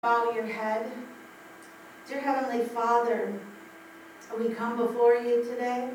Bow your head. Dear Heavenly Father, we come before you today.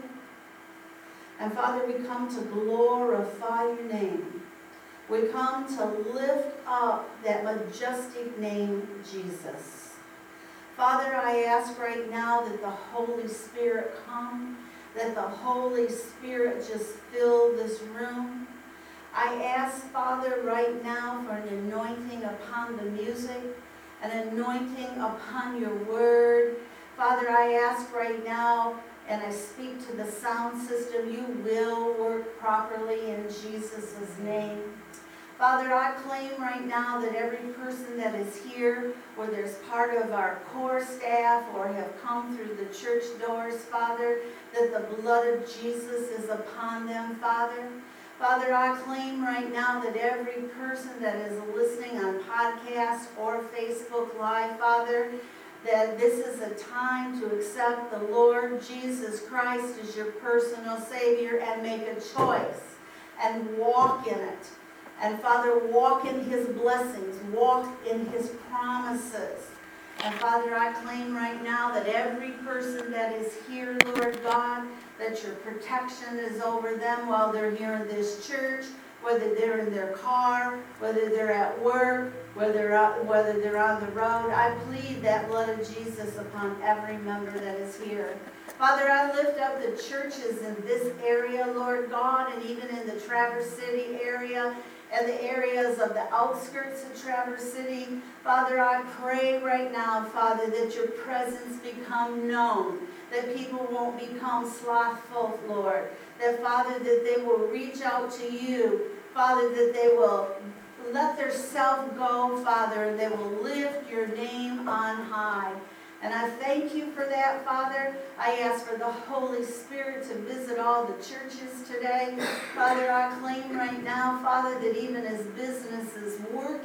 And Father, we come to glorify your name. We come to lift up that majestic name, Jesus. Father, I ask right now that the Holy Spirit come, that the Holy Spirit just fill this room. I ask, Father, right now for an anointing upon the music, an anointing upon your word. Father, I ask right now, and I speak to the sound system, you will work properly in Jesus' name. Father, I claim right now that every person that is here, whether it's part of our core staff or have come through the church doors, Father, that the blood of Jesus is upon them, Father. Father, I claim right now that every person that is listening on podcast or Facebook Live, Father, that this is a time to accept the Lord Jesus Christ as your personal Savior and make a choice and walk in it. And Father, walk in His blessings, walk in His promises. And Father, I claim right now that every person that is here, Lord God, that your protection is over them while they're here in this church, whether they're in their car, whether they're at work, whether they're on the road. I plead that blood of Jesus upon every member that is here. Father, I lift up the churches in this area, Lord God, and even in the Traverse City area, and the areas of the outskirts of Traverse City. Father, I pray right now, Father, that your presence become known, that people won't become slothful, Lord, that, Father, that they will reach out to you, Father, that they will let their self go, Father, and they will lift your name on high. And I thank you for that, Father. I ask for the Holy Spirit to visit all the churches today. Father, I claim right now, Father, that even as businesses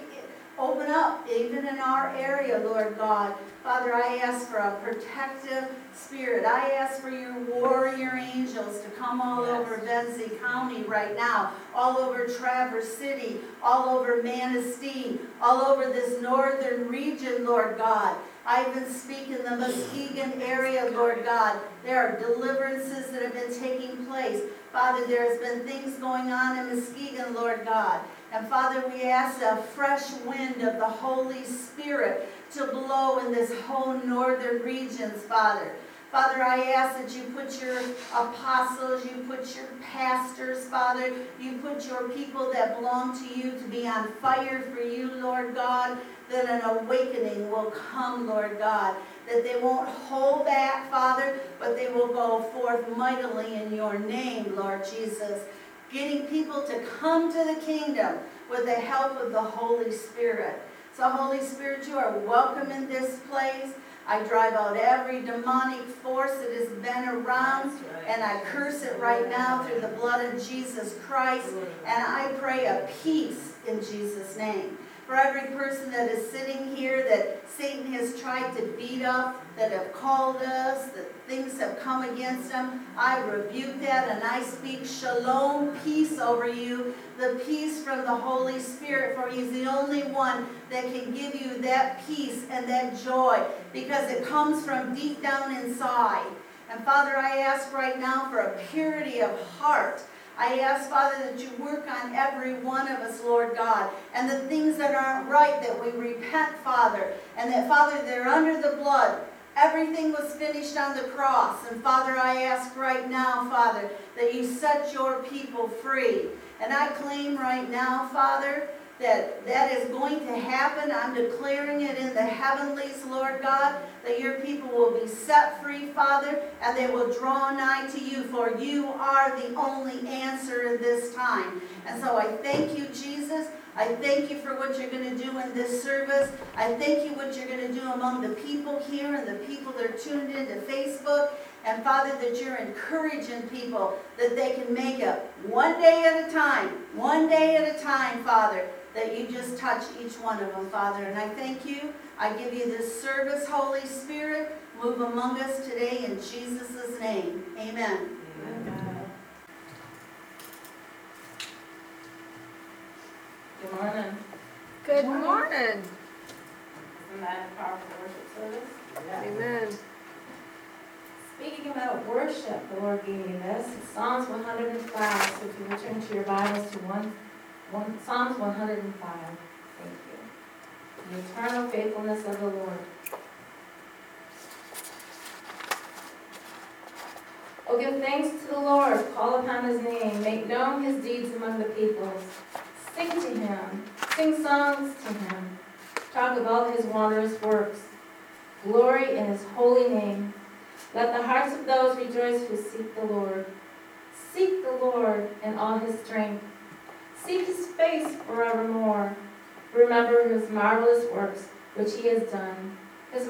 open up, even in our area, Lord God. Father, I ask for a protective spirit. I ask for your warrior angels to come all over Benzie County right now, all over Traverse City, all over Manistee, all over this northern region, Lord God. I even speak in the Muskegon area, Lord God. There are deliverances that have been taking place. Father, there has been things going on in Muskegon, Lord God. And Father, we ask a fresh wind of the Holy Spirit to blow in this whole northern regions, Father. Father, I ask that you put your apostles, you put your pastors, Father, you put your people that belong to you to be on fire for you, Lord God, that an awakening will come, Lord God, that they won't hold back, Father, but they will go forth mightily in your name, Lord Jesus, getting people to come to the kingdom with the help of the Holy Spirit. So, Holy Spirit, you are welcome in this place. I drive out every demonic force that has been around, and I curse it right now through the blood of Jesus Christ, and I pray a peace in Jesus' name. For every person that is sitting here that Satan has tried to beat up, that have called us, that things have come against them, I rebuke that and I speak shalom, peace over you, the peace from the Holy Spirit, for He's the only one that can give you that peace and that joy, because it comes from deep down inside. And Father, I ask right now for a purity of heart. I ask, Father, that you work on every one of us, Lord God, and the things that aren't right, that we repent, Father, and that, Father, they're under the blood. Everything was finished on the cross. And, Father, I ask right now, Father, that you set your people free. And I claim right now, Father, that is going to happen. I'm declaring it in the heavenlies, Lord God, that your people will be set free, Father, and they will draw nigh to you, for you are the only answer in this time. And so I thank you, Jesus. I thank you for what you're going to do in this service. I thank you what you're going to do among the people here and the people that are tuned into Facebook. And Father, that you're encouraging people that they can make it one day at a time, Father, that you just touch each one of them, Father. And I thank you. I give you this service, Holy Spirit. Move among us today in Jesus' name. Amen. Amen. Good morning. Good morning. from that powerful worship service. Amen. Speaking about worship, the Lord gave me this. It's Psalms 105. So if you return to your Bibles to Psalms 105. Thank you. The eternal faithfulness of the Lord. Oh, give thanks to the Lord. Call upon his name. Make known his deeds among the peoples. Sing to him. Sing songs to him. Talk of all his wondrous works. Glory in his holy name. Let the hearts of those rejoice who seek the Lord. Seek the Lord in all his strength. Seek his face forevermore. Remember his marvelous works which he has done. His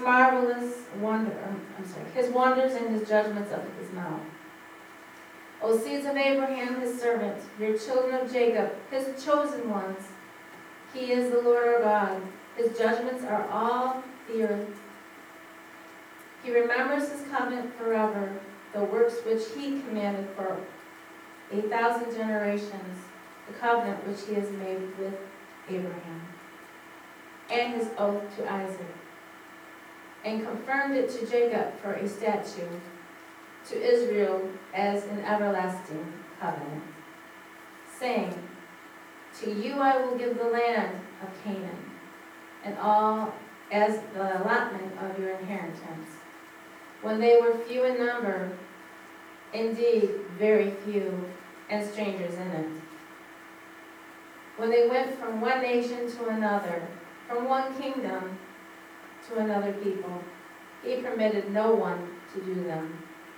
wonders and his judgments of his mouth. O seeds of Abraham, his servant, your children of Jacob, his chosen ones. He is the Lord our God. His judgments are all the earth. He remembers his covenant forever, the works which he commanded for 1,000 generations, the covenant which he has made with Abraham, and his oath to Isaac, and confirmed it to Jacob for a statute, to Israel as an everlasting covenant, saying, to you I will give the land of Canaan, and all as the allotment of your inheritance. When they were few in number, indeed very few, and strangers in it. When they went from one nation to another, from one kingdom to another people, he permitted no one to do them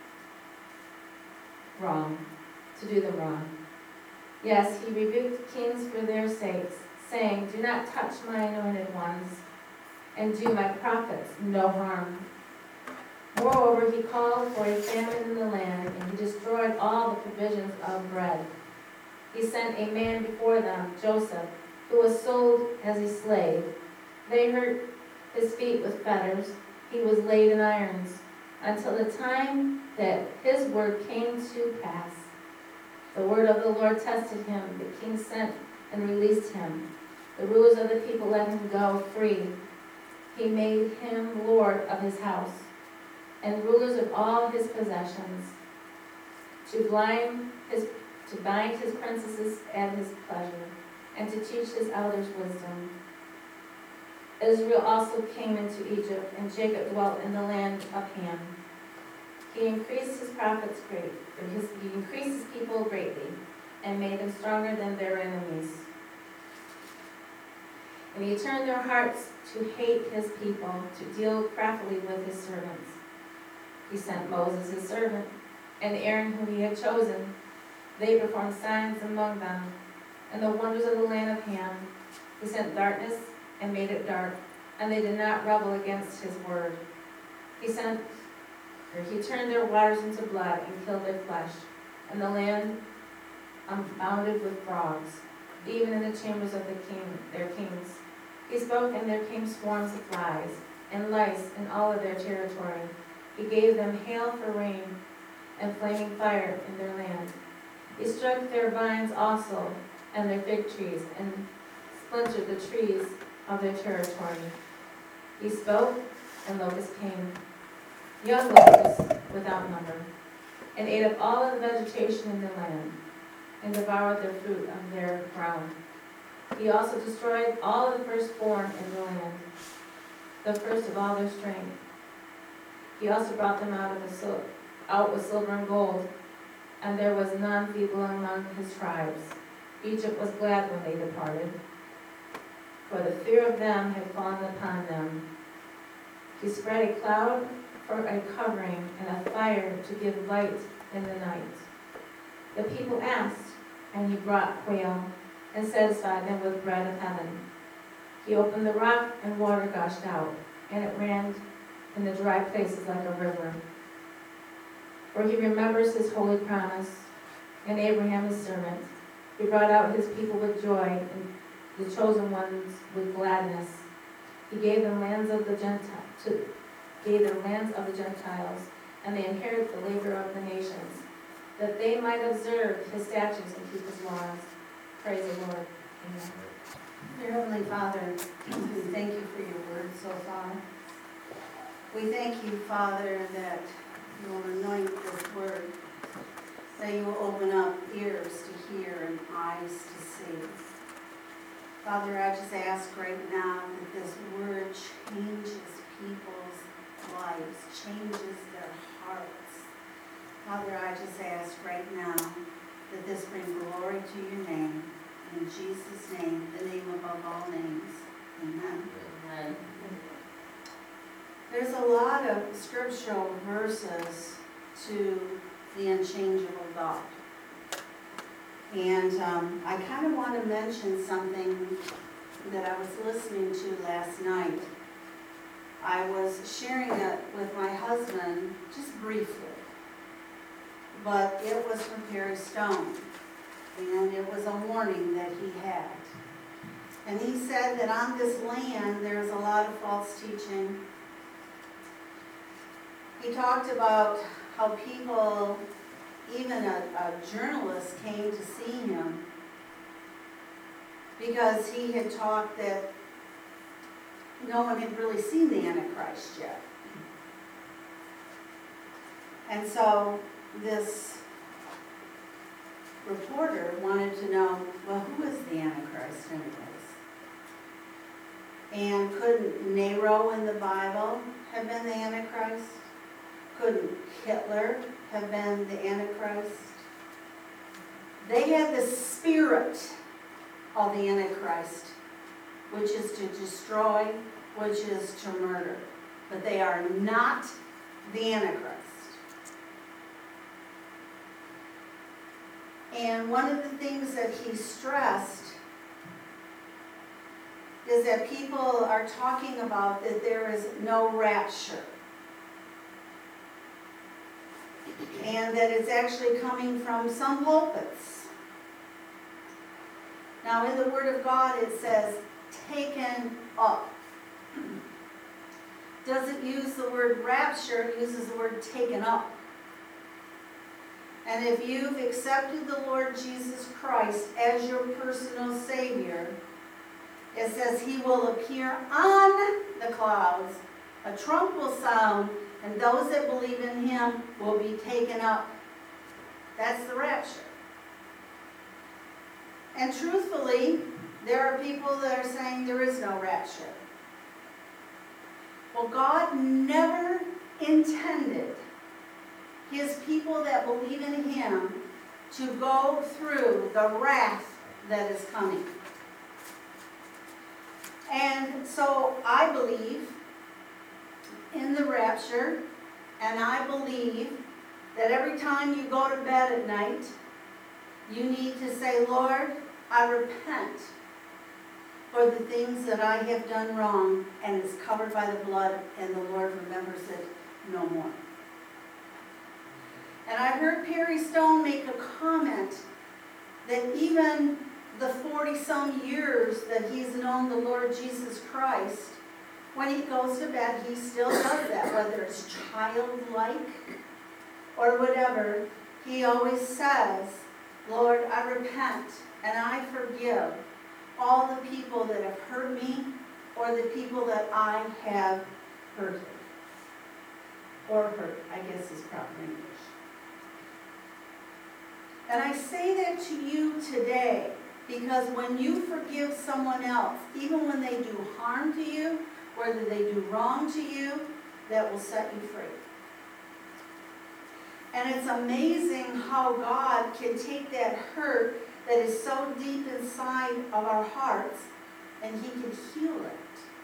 wrong. Yes, he rebuked kings for their sakes, saying, do not touch my anointed ones, and do my prophets no harm. Moreover, he called for a famine in the land, and he destroyed all the provisions of bread. He sent a man before them, Joseph, who was sold as a slave. They hurt his feet with fetters. He was laid in irons, until the time that his word came to pass. The word of the Lord tested him. The king sent and released him. The rulers of the people let him go free. He made him lord of his house, and rulers of all his possessions, to bind his princesses at his pleasure, and to teach his elders wisdom. Israel also came into Egypt, and Jacob dwelt in the land of Ham. He increased his prophets he increased his people greatly, and made them stronger than their enemies. And he turned their hearts to hate his people, to deal craftily with his servants. He sent Moses his servant, and Aaron whom he had chosen. They performed signs among them, and the wonders of the land of Ham. He sent darkness and made it dark, and they did not rebel against his word. He turned their waters into blood and killed their flesh, and the land abounded with frogs, even in the chambers of their kings. He spoke, and there came swarms of flies and lice in all of their territory. He gave them hail for rain, and flaming fire in their land. He struck their vines also, and their fig trees, and splintered the trees of their territory. He spoke, and locusts came, young locusts without number, and ate up all of the vegetation in the land, and devoured the fruit of their ground. He also destroyed all of the firstborn in the land, the first of all their strength. He also brought them out with silver and gold, and there was none feeble among his tribes. Egypt was glad when they departed, for the fear of them had fallen upon them. He spread a cloud for a covering, and a fire to give light in the night. The people asked, and he brought quail, and satisfied them with bread of heaven. He opened the rock, and water gushed out, and it ran in the dry places like a river. For he remembers his holy promise, and Abraham his servant. He brought out his people with joy, and the chosen ones with gladness. He gave them lands of the Gentiles, and they inherit the labor of the nations, that they might observe his statutes and keep his laws. Praise the Lord. Amen. Dear Heavenly Father, we thank you for your word so far. We thank you, Father, that you will anoint this word, that you will open up ears to hear and eyes to see. Father, I just ask right now that this word changes people's lives, changes their hearts. Father, I just ask right now that this bring glory to your name. In Jesus' name, the name above all names. Amen. Amen. There's a lot of scriptural verses to the unchangeable God. And I kind of want to mention something that I was listening to last night. I was sharing it with my husband just briefly, but it was from Perry Stone, and it was a warning that he had. And he said that on this land there's a lot of false teaching. He talked about how people, even a journalist came to see him because he had talked that no one had really seen the Antichrist yet. And so this reporter wanted to know, well, who is the Antichrist anyways? And couldn't Nero in the Bible have been the Antichrist? Couldn't Hitler have been the Antichrist? They had the spirit of the Antichrist, which is to destroy, which is to murder. But they are not the Antichrist. And one of the things that he stressed is that people are talking about that there is no rapture. And that it's actually coming from some pulpits. Now in the Word of God it says, taken up. Doesn't use the word rapture, it uses the word taken up. And if you've accepted the Lord Jesus Christ as your personal Savior, it says He will appear on the clouds, a trump will sound, and those that believe in Him will be taken up. That's the rapture. And truthfully, there are people that are saying there is no rapture. Well, God never intended His people that believe in Him to go through the wrath that is coming. And so I believe in the rapture, and I believe that every time you go to bed at night, you need to say, Lord, I repent for the things that I have done wrong, and it's covered by the blood, and the Lord remembers it no more. And I heard Perry Stone make a comment that even the 40-some years that he's known the Lord Jesus Christ, when he goes to bed, he still does that, whether it's childlike or whatever. He always says, Lord, I repent and I forgive all the people that have hurt me or the people that I have hurted. Or hurt, I guess is proper English. And I say that to you today because when you forgive someone else, even when they do harm to you, whether they do wrong to you, that will set you free. And it's amazing how God can take that hurt that is so deep inside of our hearts and He can heal it.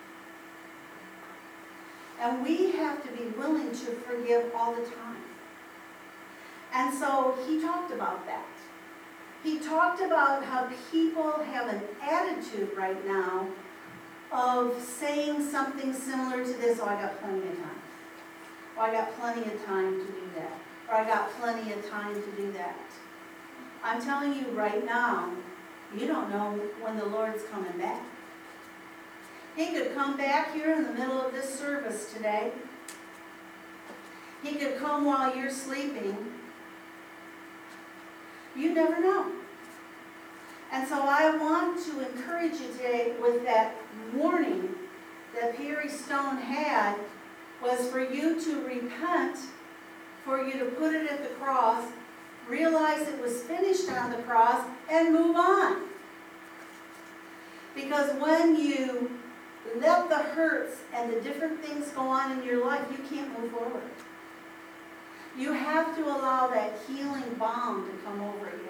And we have to be willing to forgive all the time. And so He talked about that. He talked about how people have an attitude right now of saying something similar to this, oh, I got plenty of time. Oh, I got plenty of time to do that. Or I got plenty of time to do that. I'm telling you right now, you don't know when the Lord's coming back. He could come back here in the middle of this service today. He could come while you're sleeping. You never know. And so I want to encourage you today with that warning that Perry Stone had, was for you to repent, for you to put it at the cross, realize it was finished on the cross, and move on. Because when you let the hurts and the different things go on in your life, you can't move forward. You have to allow that healing balm to come over you.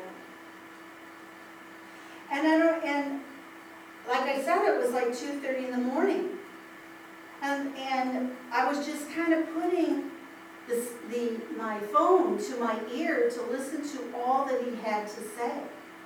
And like I said, it was like 2:30 in the morning. And I was just kind of putting my phone to my ear to listen to all that he had to say.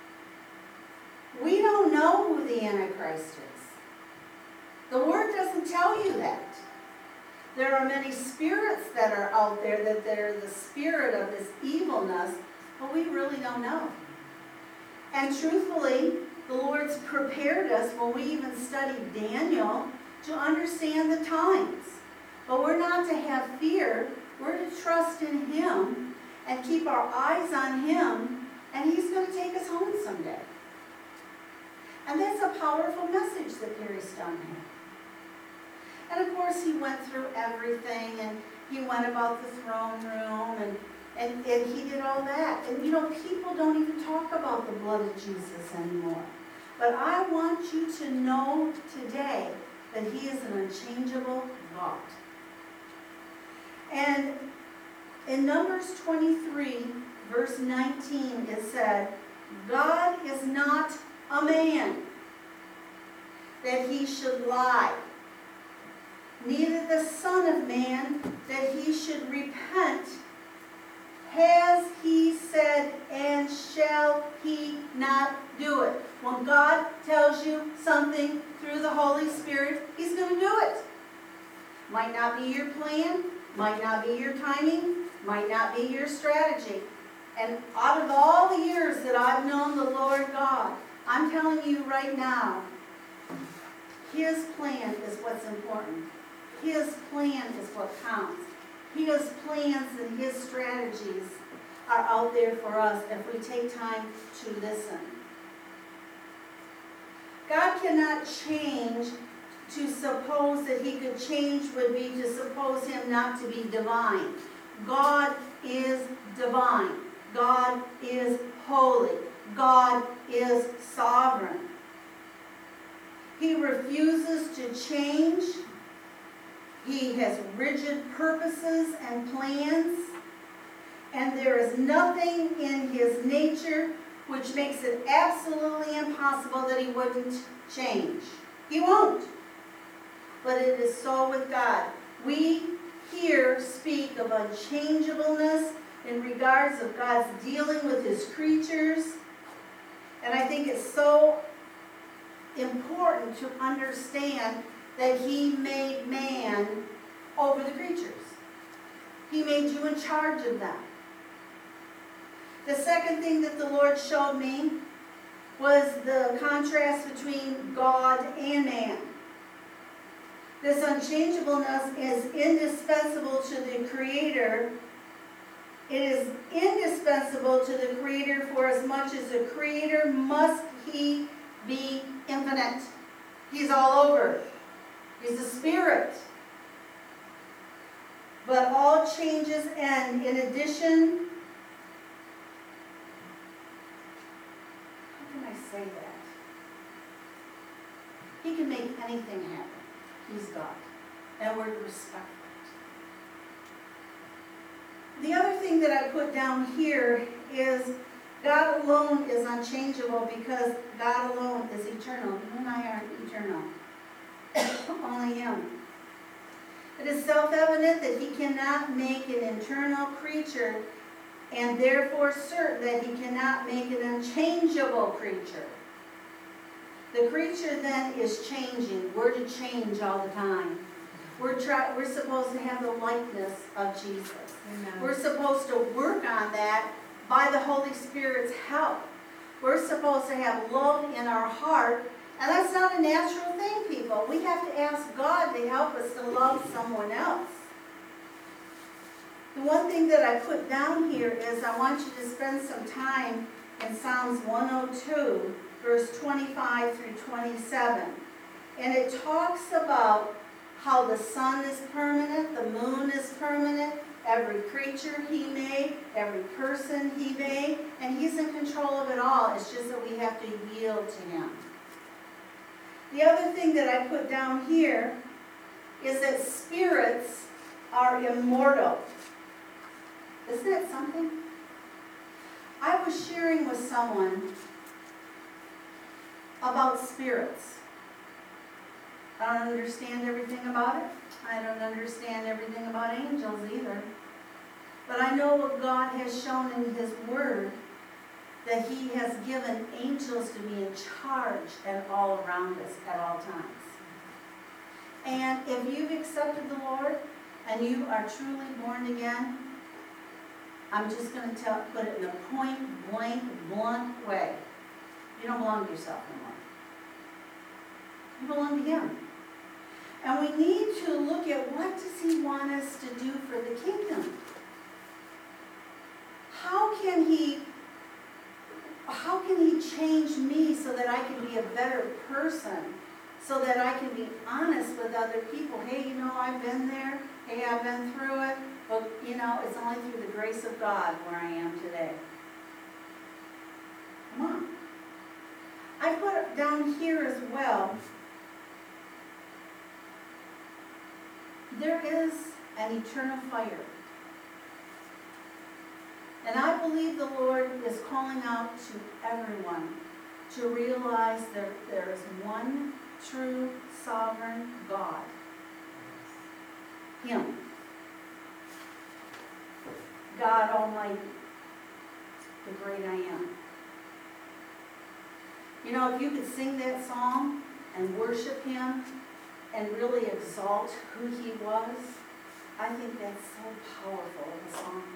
We don't know who the Antichrist is. The Word doesn't tell you that. There are many spirits that are out there, that they're the spirit of this evilness, but we really don't know. And truthfully, the Lord's prepared us when we even studied Daniel to understand the times. But we're not to have fear. We're to trust in Him and keep our eyes on Him, and He's going to take us home someday. And that's a powerful message that Perry Stone had. And of course, he went through everything, and he went about the throne room, and he did all that. And you know, people don't even talk about the blood of Jesus anymore. But I want you to know today that He is an unchangeable God. And in Numbers 23, verse 19, it said, God is not a man that He should lie, neither the Son of Man that He should repent. Has He said, and shall He not do it? When God tells you something through the Holy Spirit, He's going to do it. Might not be your plan, might not be your timing, might not be your strategy. And out of all the years that I've known the Lord God, I'm telling you right now, His plan is what's important. His plan is what counts. His plans and His strategies are out there for us if we take time to listen. God cannot change. To suppose that He could change would be to suppose Him not to be divine. God is divine. God is holy. God is sovereign. He refuses to change. He has rigid purposes and plans. And there is nothing in His nature which makes it absolutely impossible that He wouldn't change. He won't. But it is so with God. We here speak of unchangeableness in regards of God's dealing with His creatures. And I think it's so important to understand that He made man over the creatures. He made you in charge of them. The second thing that the Lord showed me was the contrast between God and man. This unchangeableness is indispensable to the Creator. It is indispensable to the Creator, for as much as a Creator must He be infinite. He's all over. He's a spirit. But all changes end. In addition, how can I say that? He can make anything happen. He's God. And we're to respect that. The other thing that I put down here is God alone is unchangeable because God alone is eternal. You and I aren't eternal. Only Him. It is self-evident that He cannot make an internal creature, and therefore certain that He cannot make an unchangeable creature. The creature then is changing. We're to change all the time. We're supposed to have the likeness of Jesus. Amen. We're supposed to work on that by the Holy Spirit's help. We're supposed to have love in our heart, and that's not a natural thing, people. We have to ask God to help us to love someone else. The one thing that I put down here is I want you to spend some time in Psalms 102, verse 25 through 27. And it talks about how the sun is permanent, the moon is permanent, every creature he made, every person he made, and he's in control of it all. It's just that we have to yield to him. The other thing that I put down here is that spirits are immortal. Isn't that something? I was sharing with someone about spirits. I don't understand everything about it. I don't understand everything about angels either. But I know what God has shown in His Word, that He has given angels to be in charge and all around us at all times. And if you've accepted the Lord and you are truly born again, I'm just going to put it in a point blank, blunt way. You don't belong to yourself anymore. You belong to Him. And we need to look at what does He want us to do for the kingdom. How can He change me so that I can be a better person, so that I can be honest with other people? Hey, you know, I've been there. Hey, I've been through it. But, you know, it's only through the grace of God where I am today. Come on. I put down here as well, there is an eternal fire. And I believe the Lord is calling out to everyone to realize that there is one true sovereign God. Him. God Almighty. The great I am. You know, if you could sing that song and worship Him and really exalt who He was, I think that's so powerful of a song.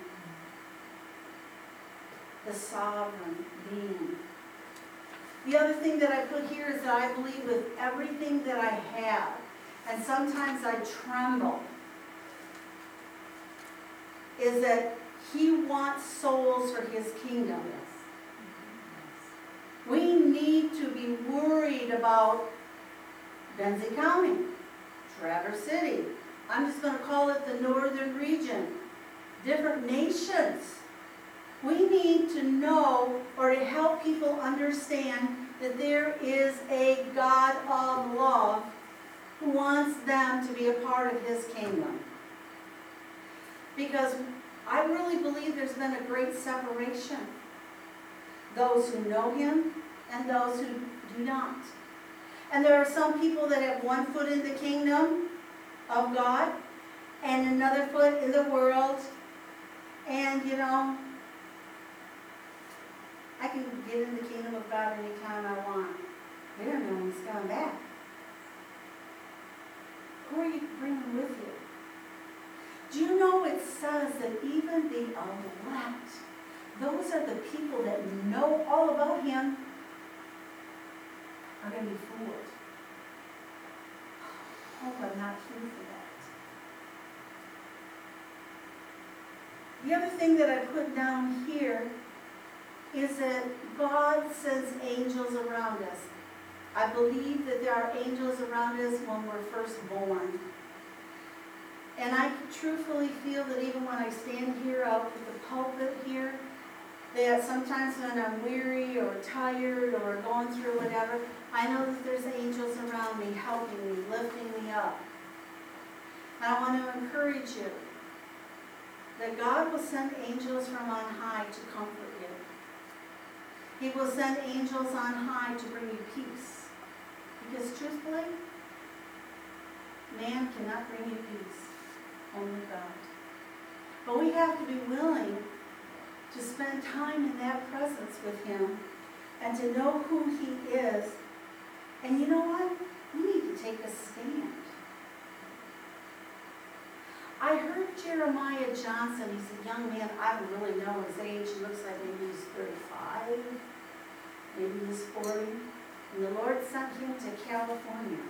The sovereign being. The other thing that I put here is that I believe with everything that I have, and sometimes I tremble, is that He wants souls for His kingdom. We need to be worried about Benzie County, Traverse City. I'm just going to call it the northern region. Different nations. We need to know, or to help people understand, that there is a God of love who wants them to be a part of His kingdom. Because I really believe there's been a great separation. Those who know Him and those who do not. And there are some people that have one foot in the kingdom of God and another foot in the world. And, you know, I can get in the kingdom of God anytime I want. They don't know when He's coming back. Who are you bringing with you? Do you know it says that even the elect, those are the people that know all about Him, are going to be fooled. Oh, I'm not here for that. The other thing that I put down here is that God sends angels around us. I believe that there are angels around us when we're first born. And I truthfully feel that even when I stand here out at the pulpit here, that sometimes when I'm weary or tired or going through whatever, I know that there's angels around me, helping me, lifting me up. And I want to encourage you that God will send angels from on high to comfort you. He will send angels on high to bring you peace. Because truthfully, man cannot bring you peace. Only God. But we have to be willing to spend time in that presence with Him and to know who He is. And you know what? We need to take a stand. I heard Jeremiah Johnson. He's a young man. I don't really know his age. He looks like maybe he's 35. Maybe he's 40. And the Lord sent him to California.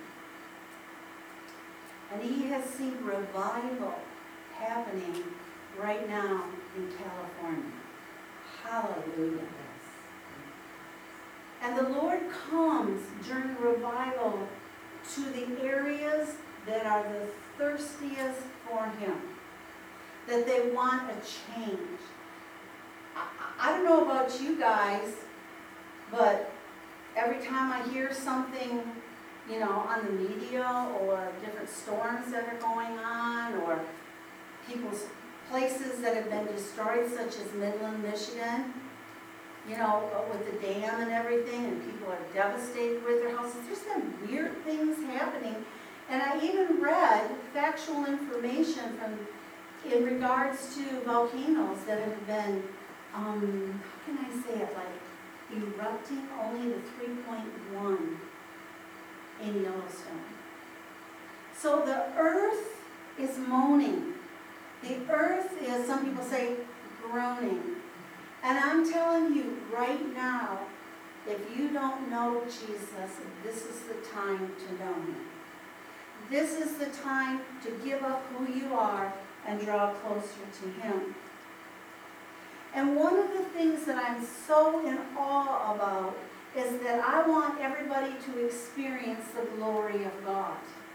And he has seen revival happening right now in California. Hallelujah. And the Lord comes during revival to the areas that are the thirstiest for Him, that they want a change. I don't know about you guys, but every time I hear something, you know, on the media or different storms that are going on or people's places that have been destroyed, such as Midland, Michigan, you know, with the dam and everything, and people are devastated with their houses. There's some weird things happening. And I even read factual information in regards to volcanoes that have been, how can I say it, like erupting, only the 3.1 in Yellowstone. So the earth is moaning. The earth is, some people say, groaning. And I'm telling you right now, if you don't know Jesus, this is the time to know Him. This is the time to give up who you are and draw closer to Him. And one of the things that I'm so in awe about is that I want everybody to experience the glory of God.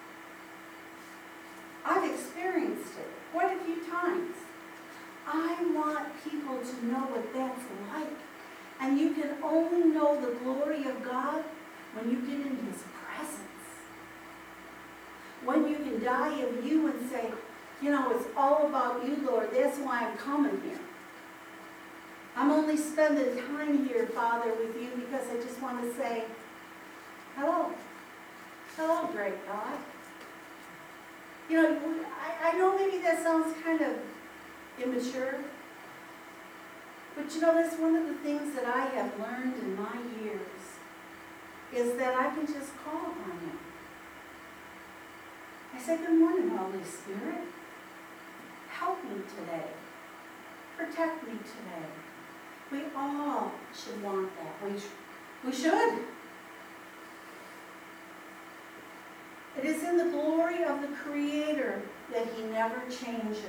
I've experienced it quite a few times. I want people to know what that's like. And you can only know the glory of God when you get in His presence. When you can die of you and say, you know, it's all about you, Lord. That's why I'm coming here. I'm only spending time here, Father, with you because I just want to say, hello. Hello, great God. You know, I know maybe that sounds kind of immature, but you know, that's one of the things that I have learned in my years, is that I can just call upon Him. I say, good morning, Holy Spirit. Help me today. Protect me today. We all should want that. We should. It is in the glory of the Creator that He never changes.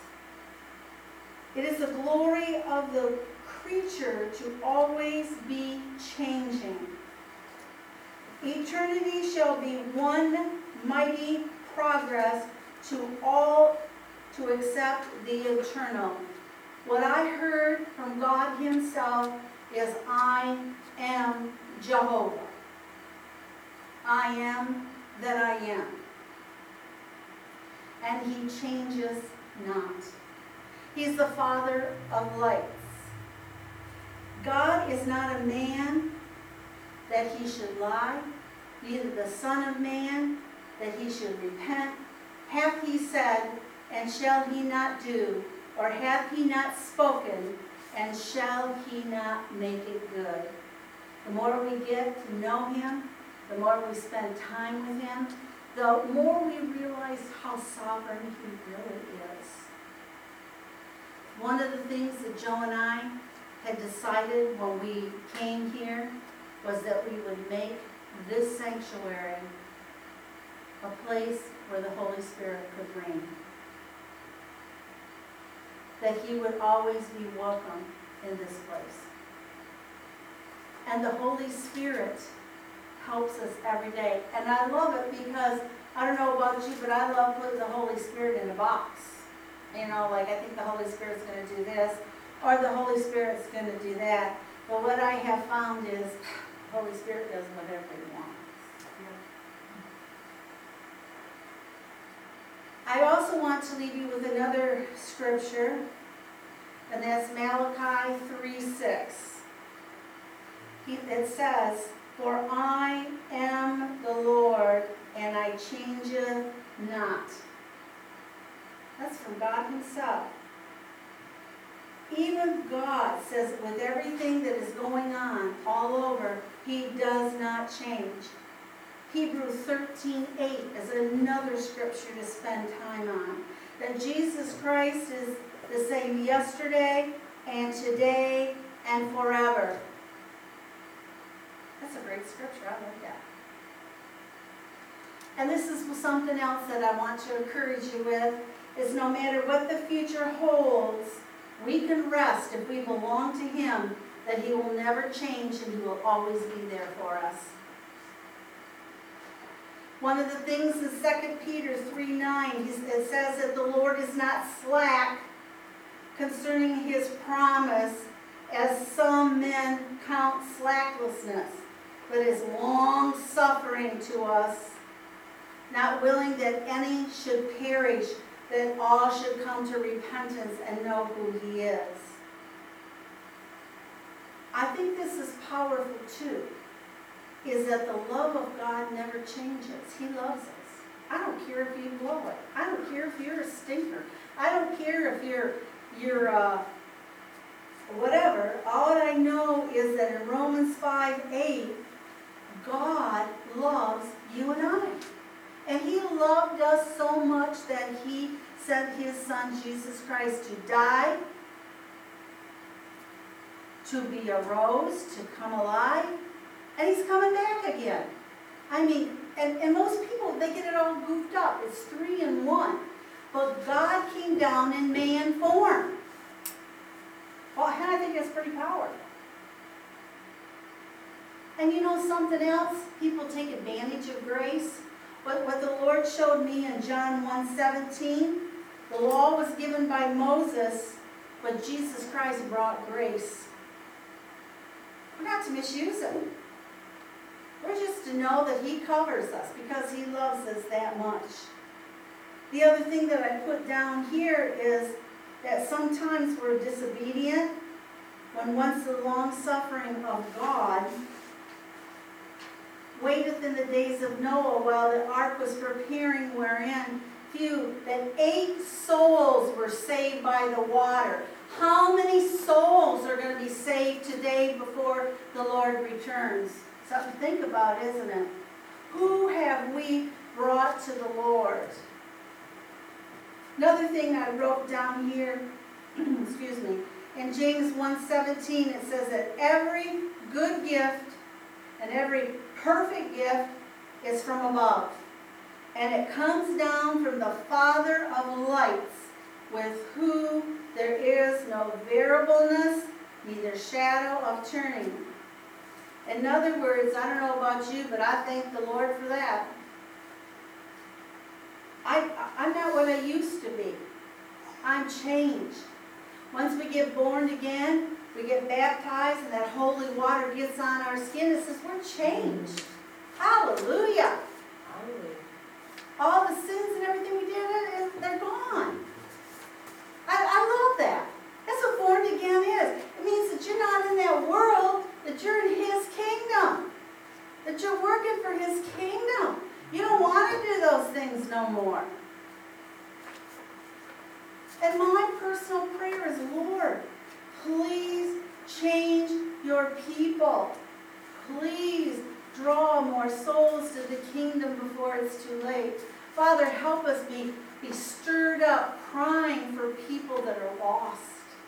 It is the glory of the creature to always be changing. Eternity shall be one mighty progress to all to accept the eternal. What I heard from God Himself is, I am Jehovah. I am that I am. And He changes not. He's the Father of lights. God is not a man that He should lie, neither the Son of Man that He should repent. Hath He said, and shall He not do? Or hath He not spoken, and shall He not make it good? The more we get to know Him, the more we spend time with Him, the more we realize how sovereign He really is. One of the things that Joe and I had decided when we came here was that we would make this sanctuary a place where the Holy Spirit could reign. That He would always be welcome in this place. And the Holy Spirit helps us every day. And I love it because, I don't know about you, but I love putting the Holy Spirit in a box. You know, like I think the Holy Spirit's going to do this, or the Holy Spirit's going to do that. But what I have found is, the Holy Spirit does whatever He wants. I also want to leave you with another scripture, and that's Malachi 3:6. It says, for I am the Lord, and I changeth not. That's from God Himself. Even God says, with everything that is going on all over, He does not change. Hebrews 13:8 is another scripture to spend time on. That Jesus Christ is the same yesterday and today and forever. That's a great scripture. I like that. And this is something else that I want to encourage you with, is no matter what the future holds, we can rest if we belong to Him, that he will never change and he will always be there for us. One of the things in 2 Peter 3:9, it says that the Lord is not slack concerning his promise, as some men count slacklessness, but is long-suffering to us, not willing that any should perish, that all should come to repentance and know who he is. I think this is powerful too, is that the love of God never changes. He loves us. I don't care if you blow it. I don't care if you're a stinker. I don't care if you're whatever. All I know is that in Romans 5:8, God loves you and I. And he loved us so much that he sent his son, Jesus Christ, to die, to be arose, to come alive, and he's coming back again. I mean, and most people, they get it all goofed up. It's 3 in 1. But God came down in man form. Well, I think that's pretty powerful. And you know something else? People take advantage of grace. What the Lord showed me in John 1:17, the law was given by Moses, but Jesus Christ brought grace. We're not to misuse it. We're just to know that he covers us because he loves us that much. The other thing that I put down here is that sometimes we're disobedient when once the long suffering of God waiteth in the days of Noah while the ark was preparing, wherein that 8 souls were saved by the water. How many souls are going to be saved today before the Lord returns? Something to think about, isn't it? Who have we brought to the Lord? Another thing I wrote down here, excuse me, in James 1:17, it says that every good gift and every perfect gift is from above, and it comes down from the Father of lights, with whom there is no variableness, neither shadow of turning. In other words, I don't know about you, but I thank the Lord for that. I'm not what I used to be. I'm changed. Once we get born again, we get baptized, and that holy water gets on our skin. It says we're changed. Hallelujah. Hallelujah. All the sins and everything we did, they're gone. I love that. That's what born again is. It means that you're not in that world, that you're in his kingdom. That you're working for his kingdom. You don't want to do those things no more. And my personal prayer is, Lord, please change your people. Please draw more souls to the kingdom before it's too late. Father, help us be stirred up, crying for people that are lost.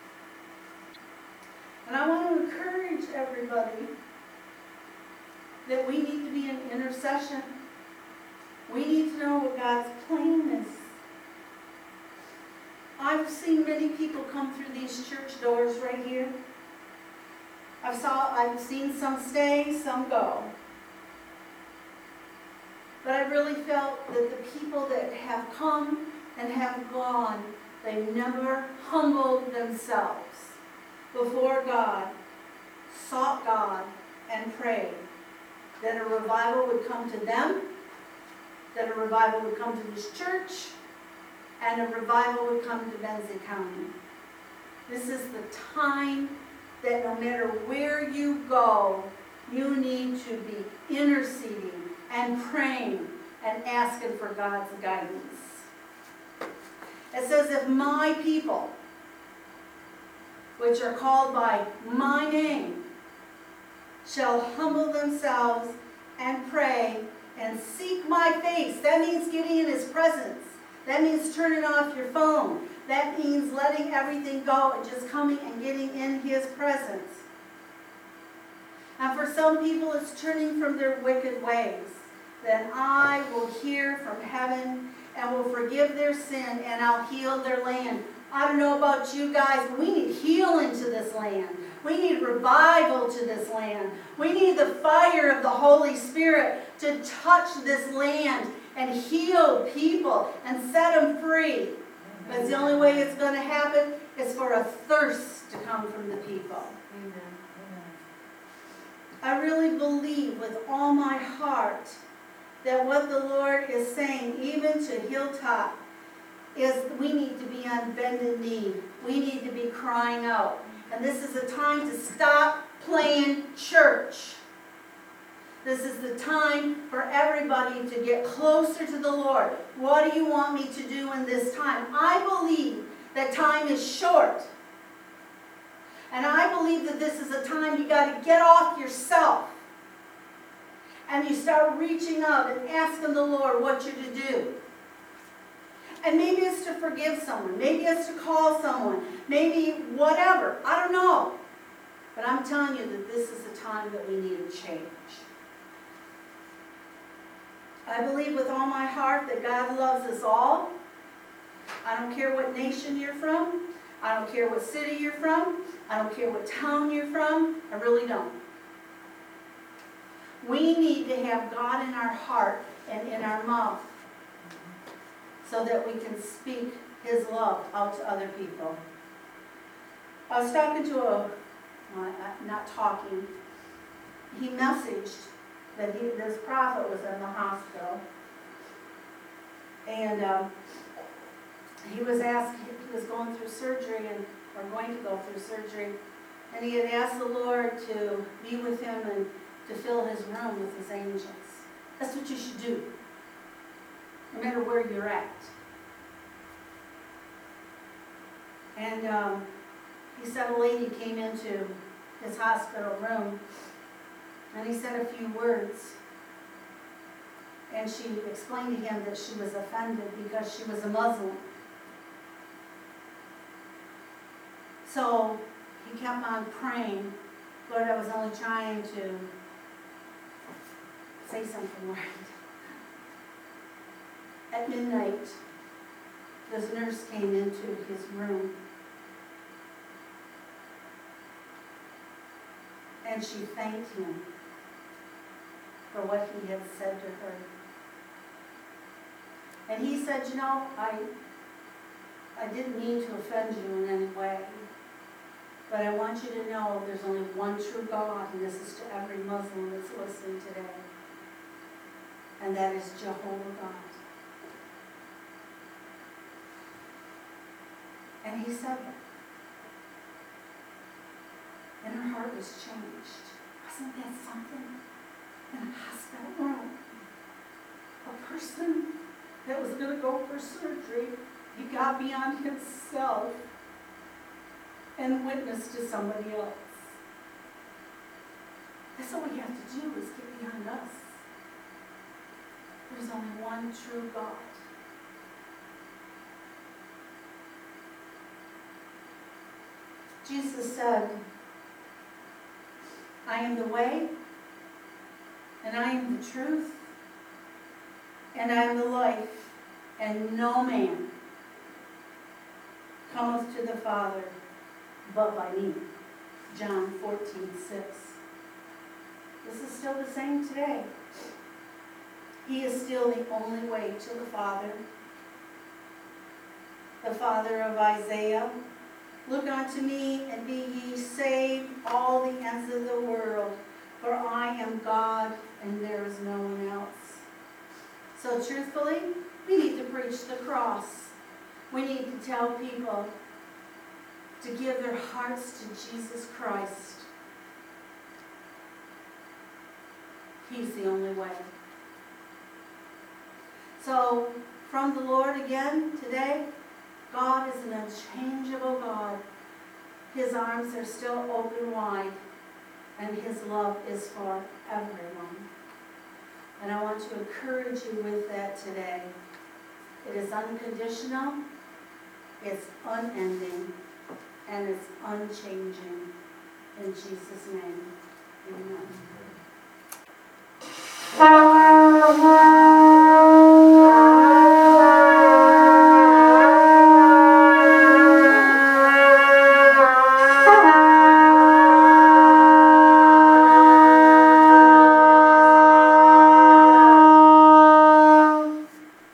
And I want to encourage everybody that we need to be in intercession. We need to know what God's plan is. I've seen many people come through these church doors right here. I've seen some stay, some go. But I really felt that the people that have come and have gone, they never humbled themselves before God, sought God, and prayed that a revival would come to them, that a revival would come to this church, and a revival would come to Benzie County. This is the time that no matter where you go, you need to be interceding and praying and asking for God's guidance. It says, if my people, which are called by my name, shall humble themselves and pray and seek my face. That means getting in his presence. That means turning off your phone. That means letting everything go and just coming and getting in his presence. And for some people, it's turning from their wicked ways. Then I will hear from heaven and will forgive their sin, and I'll heal their land. I don't know about you guys, but we need healing to this land. We need revival to this land. We need the fire of the Holy Spirit to touch this land and heal people and set them free. That's the only way it's going to happen is for a thirst to come from the people. Amen. I really believe with all my heart that what the Lord is saying, even to Hilltop, is we need to be on bended knee. We need to be crying out. And this is the time to stop playing church. This is the time for everybody to get closer to the Lord. What do you want me to do in this time? I believe that time is short. And I believe that this is a time you got to get off yourself. And you start reaching out and asking the Lord what you're to do. And maybe it's to forgive someone. Maybe it's to call someone. Maybe whatever. I don't know. But I'm telling you that this is the time that we need a change. I believe with all my heart that God loves us all. I don't care what nation you're from. I don't care what city you're from. I don't care what town you're from. I really don't. We need to have God in our heart and in our mouth so that we can speak His love out to other people. I was talking to he messaged that this prophet was in the hospital. And he was going through surgery, or going to go through surgery. And he had asked the Lord to be with him and to fill his room with his angels. That's what you should do, no matter where you're at. And he said a lady came into his hospital room, and he said a few words. And she explained to him that she was offended because she was a Muslim. So he kept on praying. Lord, I was only trying to say something right. At midnight, this nurse came into his room. And she thanked him for what he had said to her. And he said, you know, I didn't mean to offend you in any way. But I want you to know there's only one true God, and this is to every Muslim that's listening today. And that is Jehovah God. And he said that. And her heart was changed. Wasn't that something? In a hospital room. A person that was going to go for surgery, he got beyond himself and witnessed to somebody else. That's all we have to do is get beyond us. There's only one true God. Jesus said, I am the way, and I am the truth, and I am the life, and no man cometh to the Father but by me. John 14:6. This is still the same today. He is still the only way to the Father. The Father of Isaiah. Look unto me, and be ye saved, all the ends of the world, for I am God, and there is no one else. So truthfully, we need to preach the cross. We need to tell people to give their hearts to Jesus Christ. He's the only way. So, from the Lord again today, God is an unchangeable God. His arms are still open wide, and His love is for everyone. And I want to encourage you with that today. It is unconditional, it's unending, and it's unchanging. In Jesus' name, amen.